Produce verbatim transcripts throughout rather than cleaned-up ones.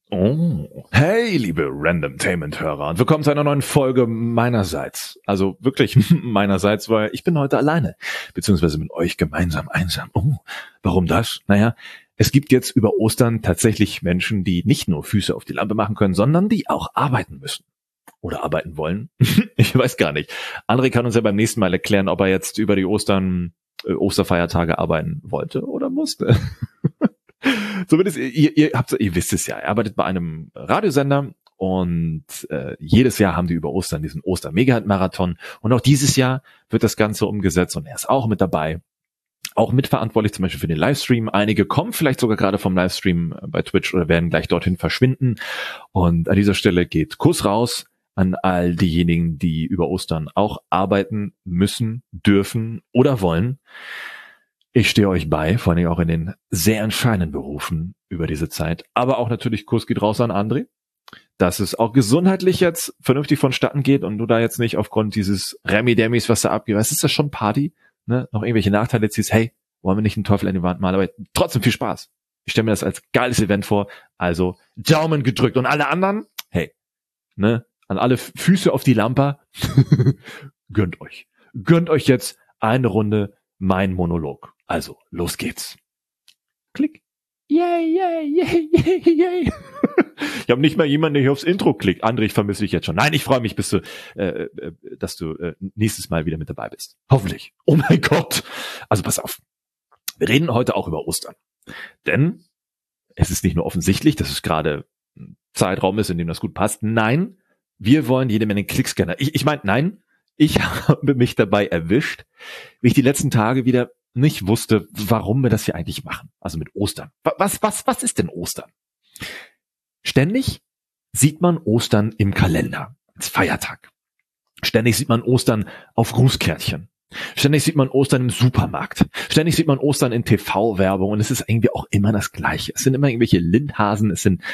Oh, hey, liebe Randomtainment-Hörer und willkommen zu einer neuen Folge meinerseits. Also wirklich meinerseits, weil ich bin heute alleine, beziehungsweise mit euch gemeinsam einsam. Oh, warum das? Naja, es gibt jetzt über Ostern tatsächlich Menschen, die nicht nur Füße auf die Lampe machen können, sondern die auch arbeiten müssen. Oder arbeiten wollen. Ich weiß gar nicht. André kann uns ja beim nächsten Mal erklären, ob er jetzt über die Ostern, äh, Osterfeiertage arbeiten wollte oder musste. Zumindest, ihr, ihr habt, ihr wisst es ja, er arbeitet bei einem Radiosender und äh, jedes Jahr haben die über Ostern diesen Oster-Mega-Marathon und auch dieses Jahr wird das Ganze umgesetzt und er ist auch mit dabei, auch mitverantwortlich zum Beispiel für den Livestream. Einige kommen vielleicht sogar gerade vom Livestream bei Twitch oder werden gleich dorthin verschwinden und an dieser Stelle geht Kuss raus an all diejenigen, die über Ostern auch arbeiten müssen, dürfen oder wollen. Ich stehe euch bei, vor allem auch in den sehr entscheidenden Berufen über diese Zeit. Aber auch natürlich Kuss geht raus an André, dass es auch gesundheitlich jetzt vernünftig vonstatten geht und du da jetzt nicht aufgrund dieses Remi-Demis, was da abgeht, weißt, ist das schon Party, ne? Noch irgendwelche Nachteile ziehst, hey, wollen wir nicht einen Teufel an die Wand malen, aber trotzdem viel Spaß. Ich stelle mir das als geiles Event vor, also Daumen gedrückt und alle anderen, hey, ne, an alle Füße auf die Lampe, gönnt euch. Gönnt euch jetzt eine Runde mein Monolog. Also, los geht's. Klick. Yay, yay, yay, yay, yay. Ich habe nicht mal jemanden, der hier aufs Intro klickt. André, ich vermisse dich jetzt schon. Nein, ich freue mich, bis du, äh, äh, dass du äh, nächstes Mal wieder mit dabei bist. Hoffentlich. Oh mein Gott. Also pass auf. Wir reden heute auch über Ostern. Denn es ist nicht nur offensichtlich, dass es gerade ein Zeitraum ist, in dem das gut passt. Nein, wir wollen jede Menge Klickscanner. Ich, ich meine, nein, ich habe mich dabei erwischt, wie ich die letzten Tage wieder nicht wusste, warum wir das hier eigentlich machen. Also mit Ostern. Was, was, was ist denn Ostern? Ständig sieht man Ostern im Kalender als Feiertag. Ständig sieht man Ostern auf Grußkärtchen. Ständig sieht man Ostern im Supermarkt. Ständig sieht man Ostern in T V-Werbung und es ist irgendwie auch immer das Gleiche. Es sind immer irgendwelche Lindhasen, es sind...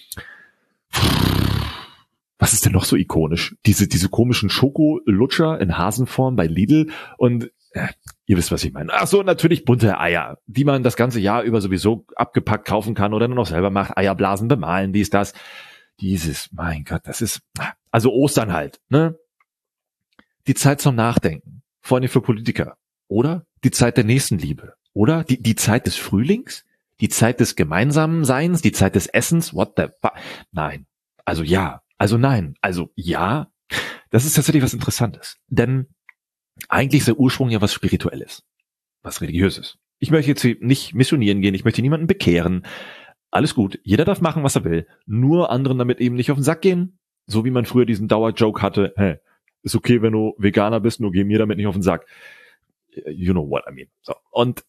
Was ist denn noch so ikonisch? Diese, diese komischen Schokolutscher in Hasenform bei Lidl und äh, ihr wisst, was ich meine. Ach so, natürlich bunte Eier, die man das ganze Jahr über sowieso abgepackt kaufen kann oder nur noch selber macht. Eierblasen bemalen, dies, das. Dieses, mein Gott, das ist, also Ostern halt, ne? Die Zeit zum Nachdenken, vor allem für Politiker. Oder die Zeit der Nächstenliebe. Oder die, die Zeit des Frühlings, die Zeit des gemeinsamen Seins, die Zeit des Essens, what the fuck? Nein, also ja. Also nein, also ja, das ist tatsächlich was Interessantes. Denn eigentlich ist der Ursprung ja was Spirituelles, was Religiöses. Ich möchte jetzt hier nicht missionieren gehen, ich möchte niemanden bekehren. Alles gut, jeder darf machen, was er will. Nur anderen damit eben nicht auf den Sack gehen. So wie man früher diesen Dauerjoke hatte, hey, ist okay, wenn du Veganer bist, nur geh mir damit nicht auf den Sack. You know what I mean. So. Und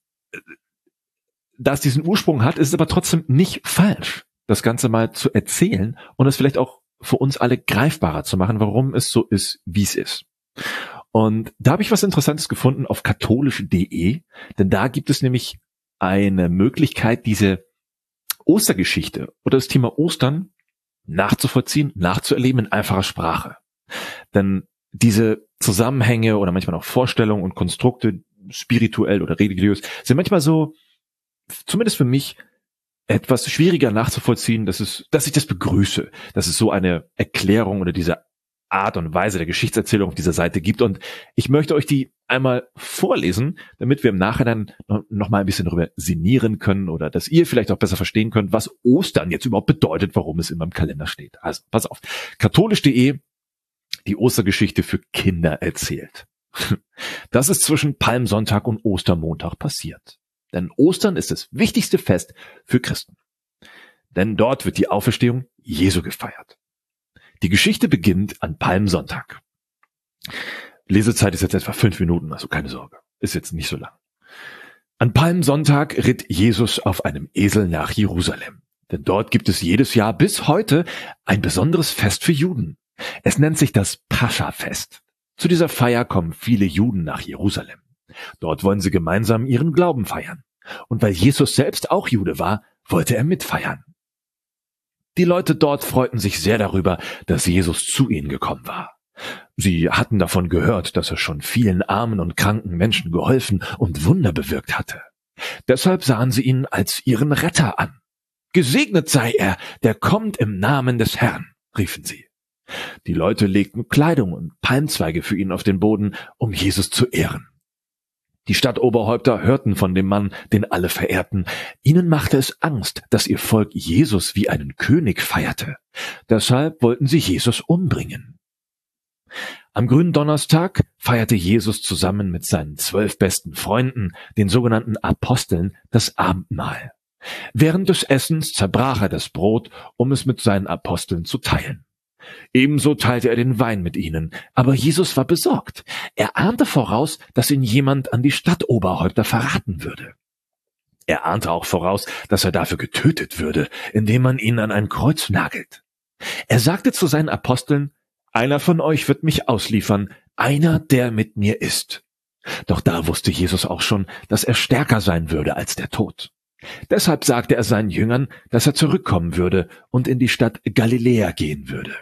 da es diesen Ursprung hat, ist es aber trotzdem nicht falsch, das Ganze mal zu erzählen und es vielleicht auch für uns alle greifbarer zu machen, warum es so ist, wie es ist. Und da habe ich was Interessantes gefunden auf katholisch punkt de, denn da gibt es nämlich eine Möglichkeit, diese Ostergeschichte oder das Thema Ostern nachzuvollziehen, nachzuerleben in einfacher Sprache. Denn diese Zusammenhänge oder manchmal auch Vorstellungen und Konstrukte, spirituell oder religiös, sind manchmal so, zumindest für mich, etwas schwieriger nachzuvollziehen, dass es, dass ich das begrüße, dass es so eine Erklärung oder diese Art und Weise der Geschichtserzählung auf dieser Seite gibt. Und ich möchte euch die einmal vorlesen, damit wir im Nachhinein noch, noch mal ein bisschen darüber sinnieren können oder dass ihr vielleicht auch besser verstehen könnt, was Ostern jetzt überhaupt bedeutet, warum es in meinem Kalender steht. Also, pass auf. katholisch punkt de, die Ostergeschichte für Kinder erzählt. Das ist zwischen Palmsonntag und Ostermontag passiert. Denn Ostern ist das wichtigste Fest für Christen. Denn dort wird die Auferstehung Jesu gefeiert. Die Geschichte beginnt an Palmsonntag. Lesezeit ist jetzt etwa fünf Minuten, also keine Sorge. Ist jetzt nicht so lang. An Palmsonntag ritt Jesus auf einem Esel nach Jerusalem. Denn dort gibt es jedes Jahr bis heute ein besonderes Fest für Juden. Es nennt sich das Pascha-Fest. Zu dieser Feier kommen viele Juden nach Jerusalem. Dort wollen sie gemeinsam ihren Glauben feiern. Und weil Jesus selbst auch Jude war, wollte er mitfeiern. Die Leute dort freuten sich sehr darüber, dass Jesus zu ihnen gekommen war. Sie hatten davon gehört, dass er schon vielen armen und kranken Menschen geholfen und Wunder bewirkt hatte. Deshalb sahen sie ihn als ihren Retter an. Gesegnet sei er, der kommt im Namen des Herrn, riefen sie. Die Leute legten Kleidung und Palmzweige für ihn auf den Boden, um Jesus zu ehren. Die Stadtoberhäupter hörten von dem Mann, den alle verehrten. Ihnen machte es Angst, dass ihr Volk Jesus wie einen König feierte. Deshalb wollten sie Jesus umbringen. Am Gründonnerstag feierte Jesus zusammen mit seinen zwölf besten Freunden, den sogenannten Aposteln, das Abendmahl. Während des Essens zerbrach er das Brot, um es mit seinen Aposteln zu teilen. Ebenso teilte er den Wein mit ihnen, aber Jesus war besorgt. Er ahnte voraus, dass ihn jemand an die Stadtoberhäupter verraten würde. Er ahnte auch voraus, dass er dafür getötet würde, indem man ihn an ein Kreuz nagelt. Er sagte zu seinen Aposteln: Einer von euch wird mich ausliefern, einer, der mit mir ist. Doch da wusste Jesus auch schon, dass er stärker sein würde als der Tod. Deshalb sagte er seinen Jüngern, dass er zurückkommen würde und in die Stadt Galiläa gehen würde.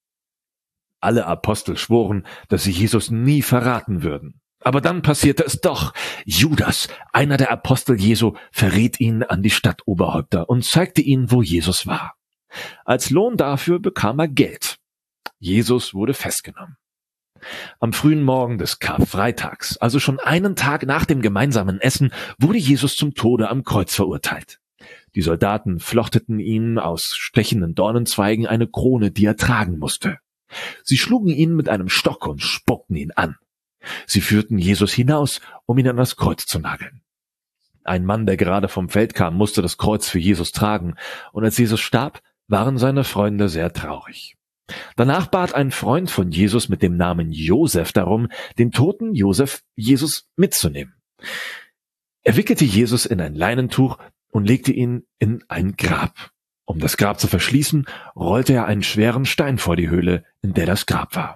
Alle Apostel schworen, dass sie Jesus nie verraten würden. Aber dann passierte es doch. Judas, einer der Apostel Jesu, verriet ihn an die Stadtoberhäupter und zeigte ihnen, wo Jesus war. Als Lohn dafür bekam er Geld. Jesus wurde festgenommen. Am frühen Morgen des Karfreitags, also schon einen Tag nach dem gemeinsamen Essen, wurde Jesus zum Tode am Kreuz verurteilt. Die Soldaten flochteten ihm aus stechenden Dornenzweigen eine Krone, die er tragen musste. Sie schlugen ihn mit einem Stock und spuckten ihn an. Sie führten Jesus hinaus, um ihn an das Kreuz zu nageln. Ein Mann, der gerade vom Feld kam, musste das Kreuz für Jesus tragen, und als Jesus starb, waren seine Freunde sehr traurig. Danach bat ein Freund von Jesus mit dem Namen Josef darum, den toten Josef Jesus mitzunehmen. Er wickelte Jesus in ein Leinentuch und legte ihn in ein Grab. Um das Grab zu verschließen, rollte er einen schweren Stein vor die Höhle, in der das Grab war.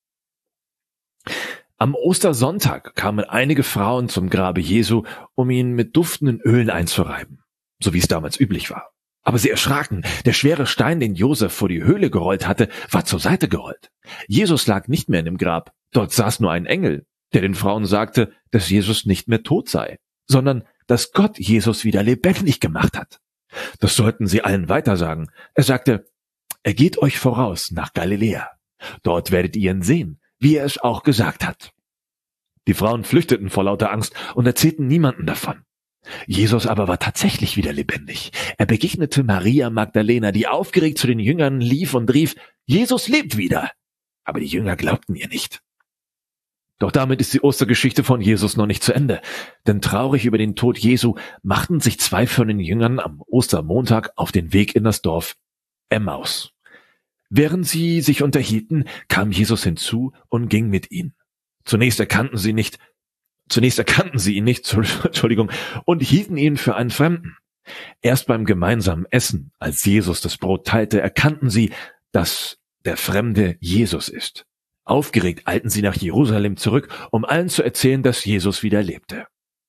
Am Ostersonntag kamen einige Frauen zum Grabe Jesu, um ihn mit duftenden Ölen einzureiben, so wie es damals üblich war. Aber sie erschraken. Der schwere Stein, den Josef vor die Höhle gerollt hatte, war zur Seite gerollt. Jesus lag nicht mehr in dem Grab. Dort saß nur ein Engel, der den Frauen sagte, dass Jesus nicht mehr tot sei, sondern dass Gott Jesus wieder lebendig gemacht hat. Das sollten sie allen weitersagen. Er sagte: Er geht euch voraus nach Galiläa. Dort werdet ihr ihn sehen, wie er es auch gesagt hat. Die Frauen flüchteten vor lauter Angst und erzählten niemanden davon. Jesus aber war tatsächlich wieder lebendig. Er begegnete Maria Magdalena, die aufgeregt zu den Jüngern lief und rief: Jesus lebt wieder! Aber die Jünger glaubten ihr nicht. Doch damit ist die Ostergeschichte von Jesus noch nicht zu Ende. Denn traurig über den Tod Jesu machten sich zwei von den Jüngern am Ostermontag auf den Weg in das Dorf Emmaus. Während sie sich unterhielten, kam Jesus hinzu und ging mit ihnen. Zunächst erkannten sie nicht, zunächst erkannten sie ihn nicht, Entschuldigung, und hielten ihn für einen Fremden. Erst beim gemeinsamen Essen, als Jesus das Brot teilte, erkannten sie, dass der Fremde Jesus ist. Aufgeregt eilten sie nach Jerusalem zurück, um allen zu erzählen, dass Jesus wieder lebte.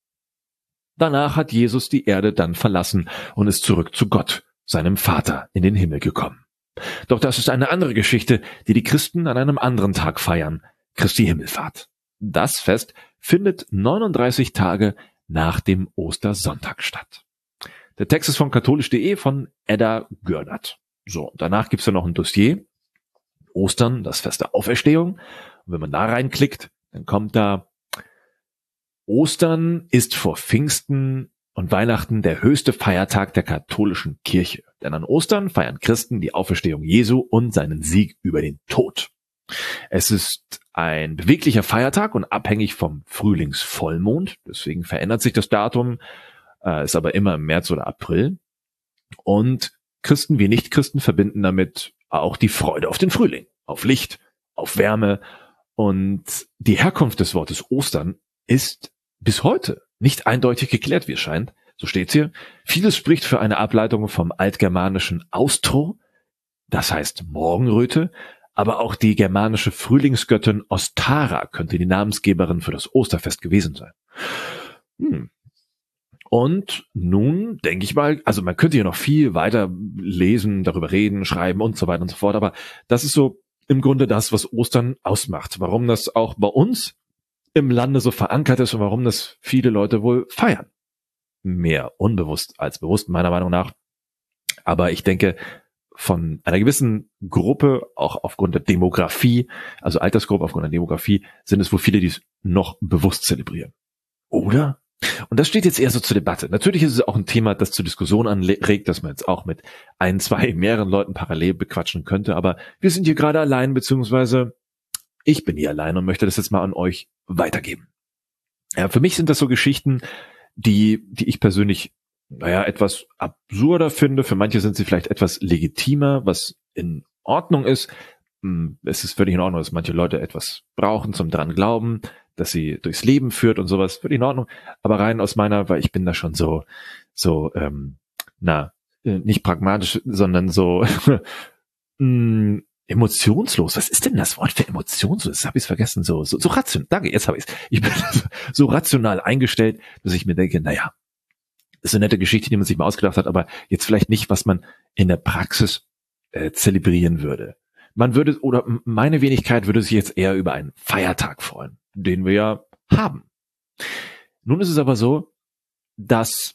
Danach hat Jesus die Erde dann verlassen und ist zurück zu Gott, seinem Vater, in den Himmel gekommen. Doch das ist eine andere Geschichte, die die Christen an einem anderen Tag feiern, Christi Himmelfahrt. Das Fest findet neununddreißig Tage nach dem Ostersonntag statt. Der Text ist von katholisch punkt de von Edda Gördert. So, danach gibt's ja noch ein Dossier. Ostern, das Fest der Auferstehung. Und wenn man da reinklickt, dann kommt da: Ostern ist vor Pfingsten und Weihnachten der höchste Feiertag der katholischen Kirche. Denn an Ostern feiern Christen die Auferstehung Jesu und seinen Sieg über den Tod. Es ist ein beweglicher Feiertag und abhängig vom Frühlingsvollmond. Deswegen verändert sich das Datum, äh, ist aber immer im März oder April. Und Christen wie Nichtchristen verbinden damit auch die Freude auf den Frühling, auf Licht, auf Wärme. Und die Herkunft des Wortes Ostern ist bis heute nicht eindeutig geklärt, wie es scheint. So steht's hier. Vieles spricht für eine Ableitung vom altgermanischen Austro, das heißt Morgenröte, aber auch die germanische Frühlingsgöttin Ostara könnte die Namensgeberin für das Osterfest gewesen sein. Hm. Und nun denke ich mal, also man könnte hier noch viel weiter lesen, darüber reden, schreiben und so weiter und so fort, aber das ist so im Grunde das, was Ostern ausmacht. Warum das auch bei uns im Lande so verankert ist und warum das viele Leute wohl feiern. Mehr unbewusst als bewusst, meiner Meinung nach. Aber ich denke, von einer gewissen Gruppe, auch aufgrund der Demografie, also Altersgruppe aufgrund der Demografie, sind es wohl viele, die es noch bewusst zelebrieren. Oder? Und das steht jetzt eher so zur Debatte. Natürlich ist es auch ein Thema, das zur Diskussion anregt, dass man jetzt auch mit ein, zwei, mehreren Leuten parallel bequatschen könnte. Aber wir sind hier gerade allein, beziehungsweise ich bin hier allein und möchte das jetzt mal an euch weitergeben. Ja, für mich sind das so Geschichten, die, die ich persönlich, naja, etwas absurder finde. Für manche sind sie vielleicht etwas legitimer, was in Ordnung ist. Es ist völlig in Ordnung, dass manche Leute etwas brauchen zum dran glauben, dass sie durchs Leben führt und sowas, völlig in Ordnung. Aber rein aus meiner, weil ich bin da schon so, so, ähm, na, nicht pragmatisch, sondern so mh, emotionslos. Was ist denn das Wort für emotionslos? Das habe ich vergessen. So, so, so rational. Danke, jetzt habe ich es. Ich bin so rational eingestellt, dass ich mir denke, naja, ist eine nette Geschichte, die man sich mal ausgedacht hat, aber jetzt vielleicht nicht, was man in der Praxis äh, zelebrieren würde. Man würde, oder meine Wenigkeit würde sich jetzt eher über einen Feiertag freuen, den wir ja haben. Nun ist es aber so, dass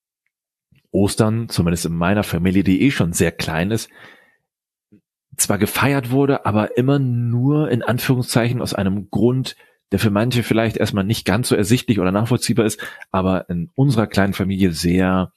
Ostern, zumindest in meiner Familie, die eh schon sehr klein ist, zwar gefeiert wurde, aber immer nur in Anführungszeichen aus einem Grund, der für manche vielleicht erstmal nicht ganz so ersichtlich oder nachvollziehbar ist, aber in unserer kleinen Familie sehr,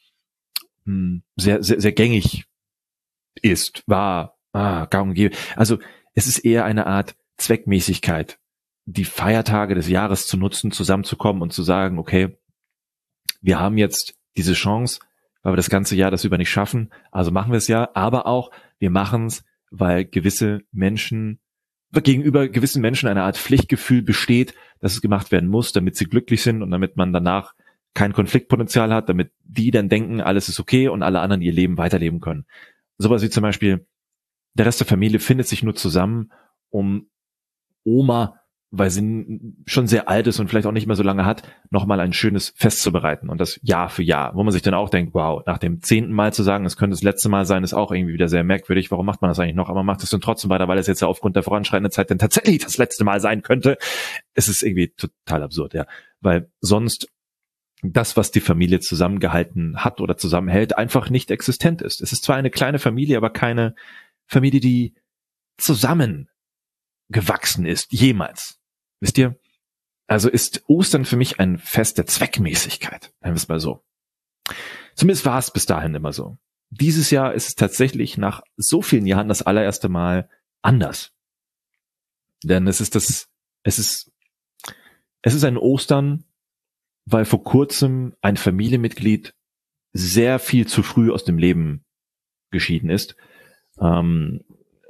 sehr, sehr, sehr gängig ist, war, ah, gang und gäbe. Also es ist eher eine Art Zweckmäßigkeit, die Feiertage des Jahres zu nutzen, zusammenzukommen und zu sagen, okay, wir haben jetzt diese Chance, weil wir das ganze Jahr das über nicht schaffen, also machen wir es ja, aber auch, wir machen es, weil gewisse Menschen, gegenüber gewissen Menschen eine Art Pflichtgefühl besteht, dass es gemacht werden muss, damit sie glücklich sind und damit man danach kein Konfliktpotenzial hat, damit die dann denken, alles ist okay und alle anderen ihr Leben weiterleben können. Sowas wie zum Beispiel, der Rest der Familie findet sich nur zusammen, um Oma, weil sie schon sehr alt ist und vielleicht auch nicht mehr so lange hat, nochmal ein schönes Fest zu bereiten. Und das Jahr für Jahr, wo man sich dann auch denkt, wow, nach dem zehnten Mal zu sagen, es könnte das letzte Mal sein, ist auch irgendwie wieder sehr merkwürdig. Warum macht man das eigentlich noch? Aber man macht es dann trotzdem weiter, weil es jetzt ja aufgrund der voranschreitenden Zeit dann tatsächlich das letzte Mal sein könnte. Es ist irgendwie total absurd, ja. Weil sonst das, was die Familie zusammengehalten hat oder zusammenhält, einfach nicht existent ist. Es ist zwar eine kleine Familie, aber keine Familie, die zusammen gewachsen ist, jemals. Wisst ihr? Also ist Ostern für mich ein Fest der Zweckmäßigkeit, nennen wir es mal so. Zumindest war es bis dahin immer so. Dieses Jahr ist es tatsächlich nach so vielen Jahren das allererste Mal anders. Denn es ist das, es ist, es ist ein Ostern, weil vor kurzem ein Familienmitglied sehr viel zu früh aus dem Leben geschieden ist. Ähm,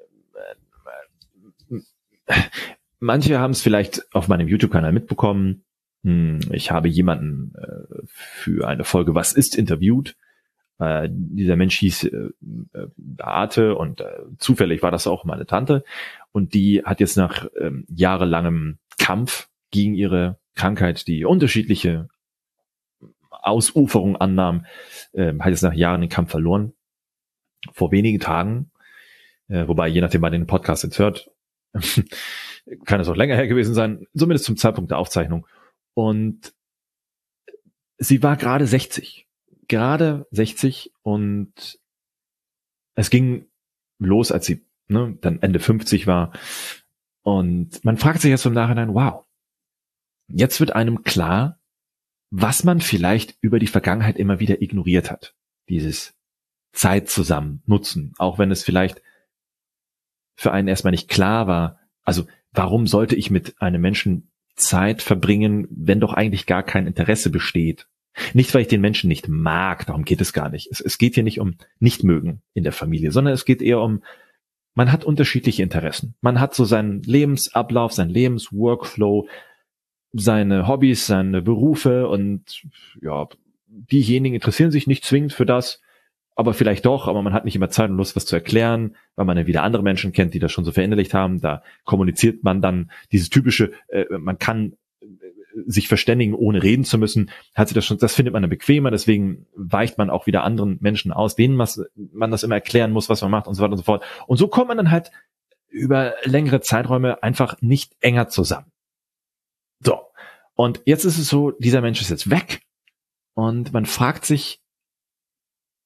Manche haben es vielleicht auf meinem YouTube-Kanal mitbekommen. Ich habe jemanden äh, für eine Folge Was ist interviewt. Äh, dieser Mensch hieß äh, Beate und äh, zufällig war das auch meine Tante. Und die hat jetzt nach äh, jahrelangem Kampf gegen ihre Krankheit, die unterschiedliche Ausuferung annahm, äh, hat jetzt nach Jahren den Kampf verloren. Vor wenigen Tagen, äh, wobei je nachdem, wann den Podcast jetzt hört, kann es auch länger her gewesen sein, zumindest zum Zeitpunkt der Aufzeichnung. Und sie war gerade sechzig. Gerade sechzig und es ging los, als sie ne, dann Ende fünfzig war. Und man fragt sich jetzt im Nachhinein, wow, jetzt wird einem klar, was man vielleicht über die Vergangenheit immer wieder ignoriert hat. Dieses Zeit zusammen nutzen, auch wenn es vielleicht für einen erstmal nicht klar war. Also warum sollte ich mit einem Menschen Zeit verbringen, wenn doch eigentlich gar kein Interesse besteht? Nicht, weil ich den Menschen nicht mag, darum geht es gar nicht. Es, es geht hier nicht um Nichtmögen in der Familie, sondern es geht eher um, man hat unterschiedliche Interessen. Man hat so seinen Lebensablauf, seinen Lebensworkflow, seine Hobbys, seine Berufe und ja, diejenigen interessieren sich nicht zwingend für das, aber vielleicht doch, aber man hat nicht immer Zeit und Lust, was zu erklären, weil man ja wieder andere Menschen kennt, die das schon so verinnerlicht haben. Da kommuniziert man dann dieses typische, äh, man kann äh, sich verständigen, ohne reden zu müssen, hat sich das schon, das findet man dann bequemer, deswegen weicht man auch wieder anderen Menschen aus, denen man das immer erklären muss, was man macht und so weiter und so fort. Und so kommt man dann halt über längere Zeiträume einfach nicht enger zusammen. So. Und jetzt ist es so, dieser Mensch ist jetzt weg und man fragt sich,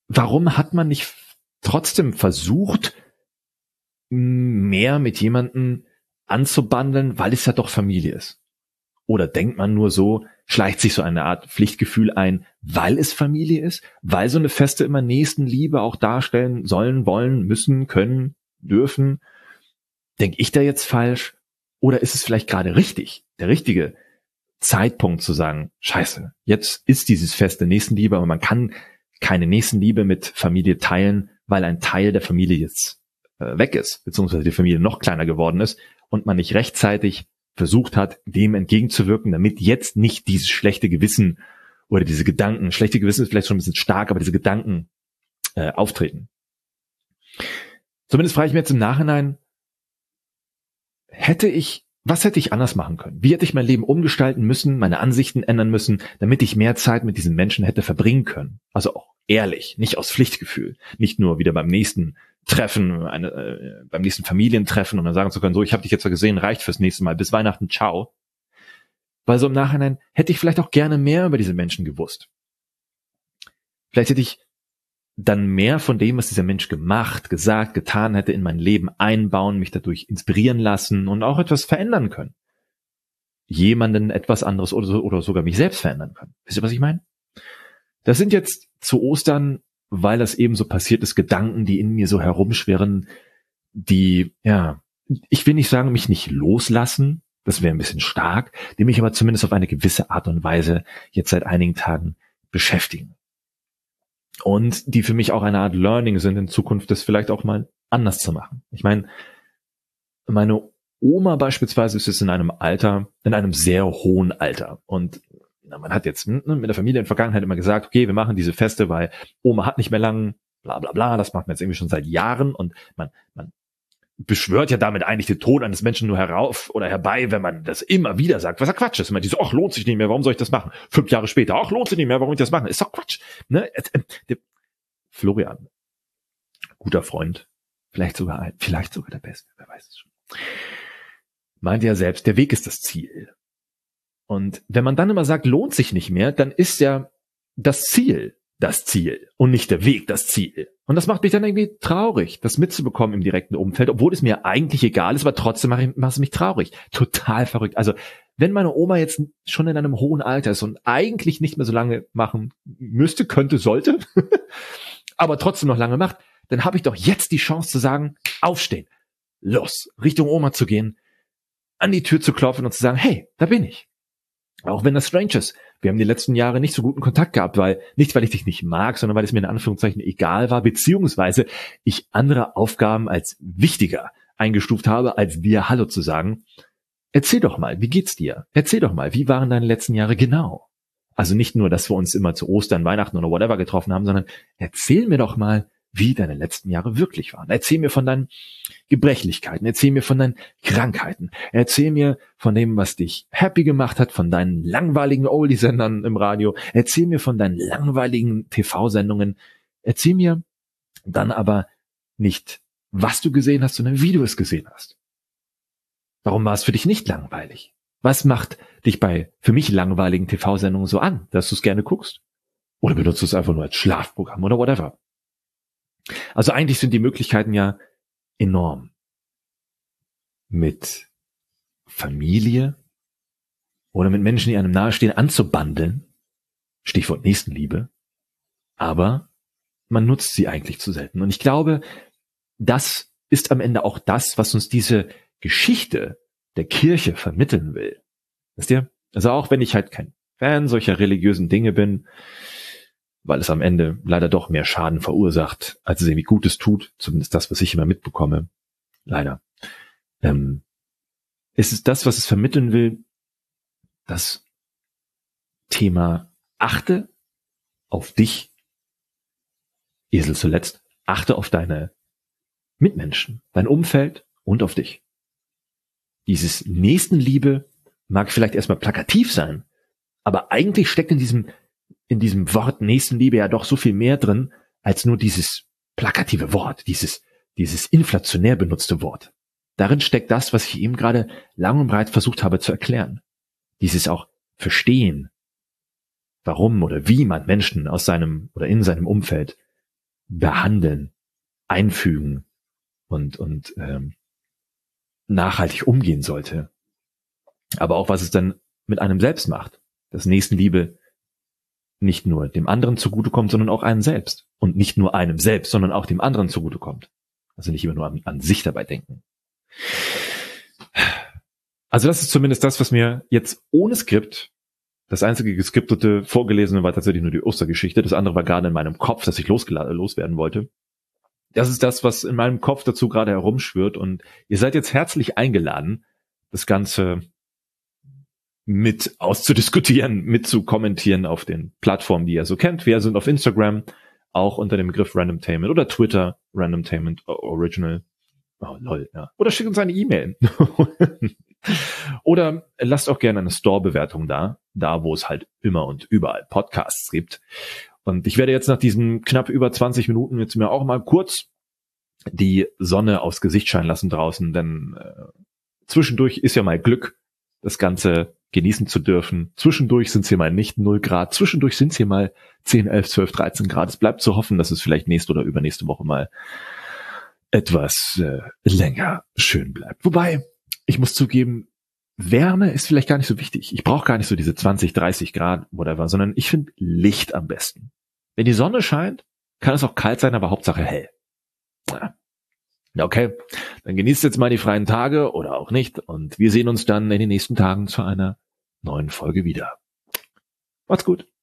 warum hat man nicht trotzdem versucht, mehr mit jemandem anzubandeln, weil es ja doch Familie ist? Oder denkt man nur so, schleicht sich so eine Art Pflichtgefühl ein, weil es Familie ist, weil so eine Feste immer Nächstenliebe auch darstellen sollen, wollen, müssen, können, dürfen? Denke ich da jetzt falsch? Oder ist es vielleicht gerade richtig, der richtige Zeitpunkt zu sagen, scheiße, jetzt ist dieses Fest der Nächstenliebe, aber man kann keine Nächstenliebe mit Familie teilen, weil ein Teil der Familie jetzt äh, weg ist, beziehungsweise die Familie noch kleiner geworden ist und man nicht rechtzeitig versucht hat, dem entgegenzuwirken, damit jetzt nicht dieses schlechte Gewissen oder diese Gedanken, schlechte Gewissen ist vielleicht schon ein bisschen stark, aber diese Gedanken äh, auftreten. Zumindest frage ich mir jetzt im Nachhinein, hätte ich, was hätte ich anders machen können? Wie hätte ich mein Leben umgestalten müssen, meine Ansichten ändern müssen, damit ich mehr Zeit mit diesen Menschen hätte verbringen können? Also auch ehrlich, nicht aus Pflichtgefühl, nicht nur wieder beim nächsten Treffen, eine, äh, beim nächsten Familientreffen und dann sagen zu können, so, ich habe dich jetzt gesehen, reicht fürs nächste Mal, bis Weihnachten, ciao. Weil so im Nachhinein hätte ich vielleicht auch gerne mehr über diese Menschen gewusst. Vielleicht hätte ich dann mehr von dem, was dieser Mensch gemacht, gesagt, getan hätte, in mein Leben einbauen, mich dadurch inspirieren lassen und auch etwas verändern können. Jemanden etwas anderes oder, so, oder sogar mich selbst verändern können. Wisst ihr, was ich meine? Das sind jetzt zu Ostern, weil das eben so passiert ist, Gedanken, die in mir so herumschwirren, die, ja, ich will nicht sagen, mich nicht loslassen, das wäre ein bisschen stark, die mich aber zumindest auf eine gewisse Art und Weise jetzt seit einigen Tagen beschäftigen. Und die für mich auch eine Art Learning sind, in Zukunft das vielleicht auch mal anders zu machen. Ich meine, meine Oma beispielsweise ist jetzt in einem Alter, in einem sehr hohen Alter. Und na, man hat jetzt mit der Familie in der Vergangenheit immer gesagt, okay, wir machen diese Feste, weil Oma hat nicht mehr lang, bla bla bla, das macht man jetzt irgendwie schon seit Jahren. Und man, man beschwört ja damit eigentlich den Tod eines Menschen nur herauf oder herbei, wenn man das immer wieder sagt, was ja Quatsch ist. Man die so, ach, lohnt sich nicht mehr, warum soll ich das machen? Fünf Jahre später, ach, lohnt sich nicht mehr, warum ich das machen? Ist doch Quatsch. Ne? Florian, guter Freund, vielleicht sogar ein, vielleicht sogar der Beste, wer weiß es schon, meinte ja selbst, der Weg ist das Ziel. Und wenn man dann immer sagt, lohnt sich nicht mehr, dann ist ja das Ziel das Ziel und nicht der Weg das Ziel. Und das macht mich dann irgendwie traurig, das mitzubekommen im direkten Umfeld, obwohl es mir eigentlich egal ist, aber trotzdem macht es mich traurig. Total verrückt. Also wenn meine Oma jetzt schon in einem hohen Alter ist und eigentlich nicht mehr so lange machen müsste, könnte, sollte, aber trotzdem noch lange macht, dann habe ich doch jetzt die Chance zu sagen, aufstehen, los, Richtung Oma zu gehen, an die Tür zu klopfen und zu sagen, hey, da bin ich. Auch wenn das strange ist. Wir haben die letzten Jahre nicht so guten Kontakt gehabt, weil, nicht weil ich dich nicht mag, sondern weil es mir in Anführungszeichen egal war, beziehungsweise ich andere Aufgaben als wichtiger eingestuft habe, als dir Hallo zu sagen. Erzähl doch mal, wie geht's dir? Erzähl doch mal, wie waren deine letzten Jahre genau? Also nicht nur, dass wir uns immer zu Ostern, Weihnachten oder whatever getroffen haben, sondern erzähl mir doch mal, wie deine letzten Jahre wirklich waren. Erzähl mir von deinen Gebrechlichkeiten, erzähl mir von deinen Krankheiten, erzähl mir von dem, was dich happy gemacht hat, von deinen langweiligen Oldie-Sendern im Radio, erzähl mir von deinen langweiligen T V-Sendungen, erzähl mir dann aber nicht, was du gesehen hast, sondern wie du es gesehen hast. Warum war es für dich nicht langweilig? Was macht dich bei für mich langweiligen T V-Sendungen so an, dass du es gerne guckst? Oder benutzt du es einfach nur als Schlafprogramm oder whatever? Also eigentlich sind die Möglichkeiten ja enorm. Mit Familie oder mit Menschen, die einem nahestehen, anzubandeln. Stichwort Nächstenliebe. Aber man nutzt sie eigentlich zu selten. Und ich glaube, das ist am Ende auch das, was uns diese Geschichte der Kirche vermitteln will. Wisst ihr? Also auch wenn ich halt kein Fan solcher religiösen Dinge bin, weil es am Ende leider doch mehr Schaden verursacht, als es irgendwie Gutes tut, zumindest das, was ich immer mitbekomme. Leider. Ähm, es ist das, was es vermitteln will, das Thema achte auf dich, Esel zuletzt, achte auf deine Mitmenschen, dein Umfeld und auf dich. Dieses Nächstenliebe mag vielleicht erstmal plakativ sein, aber eigentlich steckt in diesem in diesem Wort Nächstenliebe ja doch so viel mehr drin, als nur dieses plakative Wort, dieses, dieses inflationär benutzte Wort. Darin steckt das, was ich eben gerade lang und breit versucht habe zu erklären. Dieses auch Verstehen, warum oder wie man Menschen aus seinem oder in seinem Umfeld behandeln, einfügen und, und ähm, nachhaltig umgehen sollte. Aber auch, was es dann mit einem selbst macht. Dass Nächstenliebe nicht nur dem anderen zugutekommt, sondern auch einem selbst. Und nicht nur einem selbst, sondern auch dem anderen zugutekommt. Also nicht immer nur an, an sich dabei denken. Also das ist zumindest das, was mir jetzt ohne Skript, das einzige geskriptete, vorgelesene war tatsächlich nur die Ostergeschichte. Das andere war gerade in meinem Kopf, dass ich losgela- loswerden wollte. Das ist das, was in meinem Kopf dazu gerade herumschwirrt. Und ihr seid jetzt herzlich eingeladen, das Ganze mit auszudiskutieren, mit zu kommentieren auf den Plattformen, die ihr so kennt. Wir sind auf Instagram, auch unter dem Begriff Randomtainment, oder Twitter, Randomtainment Original. Oh, lol, ja. Oder schickt uns eine E-Mail. Oder lasst auch gerne eine Store-Bewertung da, da wo es halt immer und überall Podcasts gibt. Und ich werde jetzt nach diesen knapp über zwanzig Minuten jetzt mir auch mal kurz die Sonne aufs Gesicht scheinen lassen draußen, denn äh, zwischendurch ist ja mal Glück, das Ganze genießen zu dürfen. Zwischendurch sind es hier mal nicht null Grad, zwischendurch sind es hier mal zehn, elf, zwölf, dreizehn Grad. Es bleibt zu hoffen, dass es vielleicht nächste oder übernächste Woche mal etwas äh, länger schön bleibt. Wobei, ich muss zugeben, Wärme ist vielleicht gar nicht so wichtig. Ich brauche gar nicht so diese zwanzig, dreißig Grad, whatever, sondern ich finde Licht am besten. Wenn die Sonne scheint, kann es auch kalt sein, aber Hauptsache hell. Ja. Okay, dann genießt jetzt mal die freien Tage oder auch nicht und wir sehen uns dann in den nächsten Tagen zu einer neuen Folge wieder. Macht's gut.